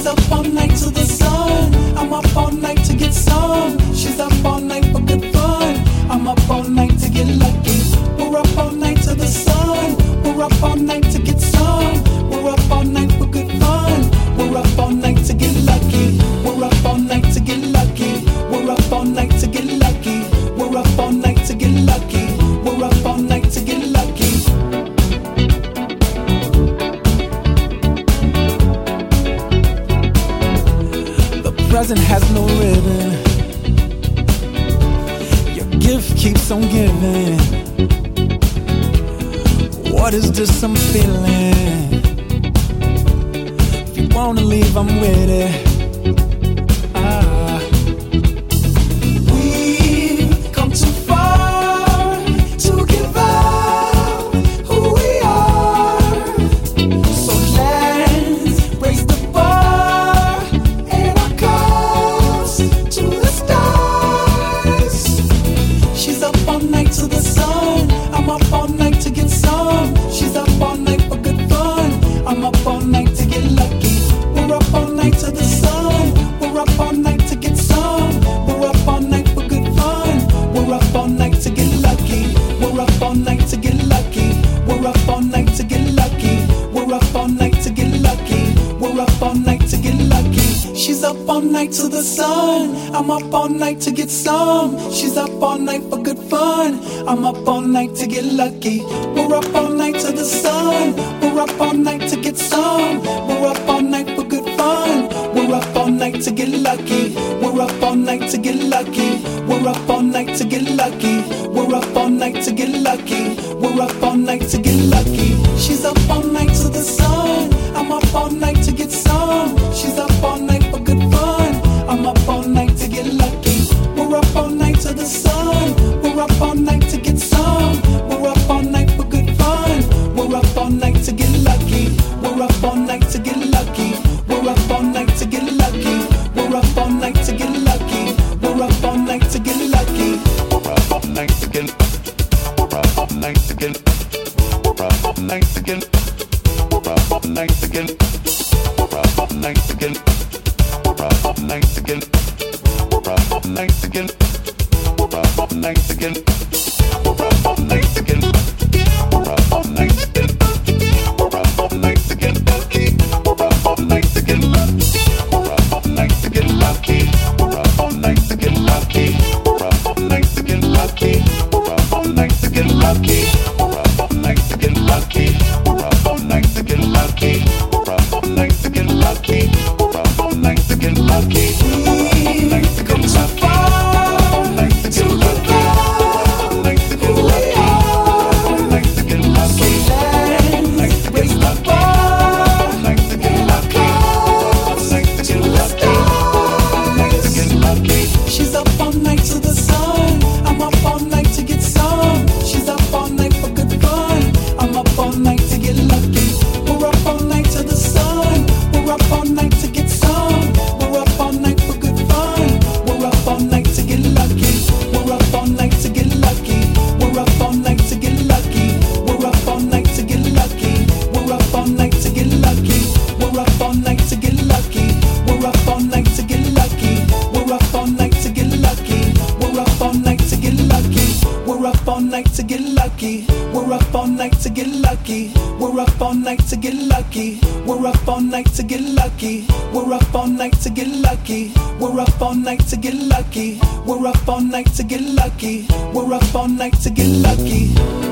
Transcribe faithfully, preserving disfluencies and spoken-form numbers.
She's up all night to the sun. I'm up all night to get some. She's up all night for good fun. I'm up all night to get lucky. We're up all night to the sun. We're up all night to get some. We're up all night for good fun. We're up all night to get lucky. We're up all night to get lucky. We're up all night to get lucky. We're up all night to get lucky. We're up all night to get lucky. The present has no ribbon. Your gift keeps on giving. What is this I'm feeling? If you wanna leave, I'm with it. To the sun, I'm up all night to get some. She's up all night for good fun. I'm up all night to get lucky. We're up all night to the sun. We're up all night to get some. We're up all night for good fun. We're up all night to get lucky. We're up all night to get lucky. We're up all night to get lucky. We're up all night to get lucky. We're up all night to get lucky. She's up all night to the sun. I'm up all night to get some. She's up all night for good fun. I'm up all night to get lucky. We're up all night to the sun. We're up all night to get some. We're up all night for good fun. We're up all night to get lucky. We're up all night to get lucky. We're up all night to get lucky. We're up all night to get lucky. We're up all night to get lucky. We're up all night to get. We're up all night to get. We're up all night to get. We're up all night to get. We're up all night to get. We're up all night again. We're up all night again. We're up all night again. We're up all night again. We're up all night again. We're up all night again. We're up all night again. We're up all night again. Lucky. We're up all night again. Lucky. We're up all night again. Lucky. We're up all night again. Lucky. We're up all night again. Lucky. We're up all night again. Lucky. We're up all night again. Lucky. We're up all night again. Lucky. We come too far to give up who we are. So let's raise the bar and our cause to the stars. She's up all night to the sun. I'm up all night to get some. She's up all night for good fun. I'm up all night to get lucky. We're up all night to the sun. We're up all night to get some. We're up all night for good fun. We're up all night to get lucky. We're up all night to get lucky. We're up all night to get lucky. We're up all night to get lucky. We're up all night to get lucky. We're up all night to get lucky. We're up all night to get lucky. We're up all night to get lucky. We're up all night to get lucky. We're up all night to get lucky. We're up all night to get lucky. We're up all night to get lucky. We're up all night to get lucky. We're up all night to get lucky. We're up all night to get lucky. We're up all night to get lucky. We're up all night to get lucky.